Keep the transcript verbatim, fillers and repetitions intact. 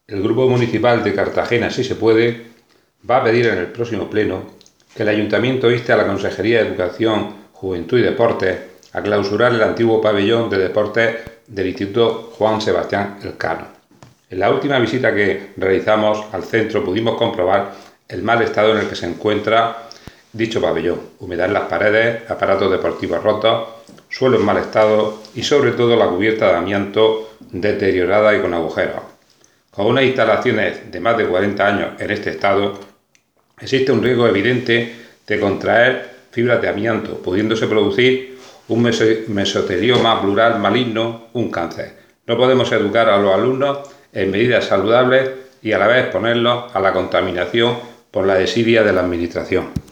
El Grupo Municipal de Cartagena, si se puede, va a pedir en el próximo pleno que el Ayuntamiento inste a la Consejería de Educación, Juventud y Deportes a clausurar el antiguo pabellón de deportes del Instituto Juan Sebastián Elcano. En la última visita que realizamos al centro pudimos comprobar el mal estado en el que se encuentra dicho pabellón: humedad en las paredes, aparatos deportivos rotos, suelo en mal estado y sobre todo la cubierta de amianto deteriorada y con agujeros. Con unas instalaciones de más de cuarenta años en este estado, existe un riesgo evidente de contraer fibras de amianto, pudiéndose producir un mesotelioma plural maligno, un cáncer. No podemos educar a los alumnos en medidas saludables y a la vez exponerlos a la contaminación por la desidia de la administración.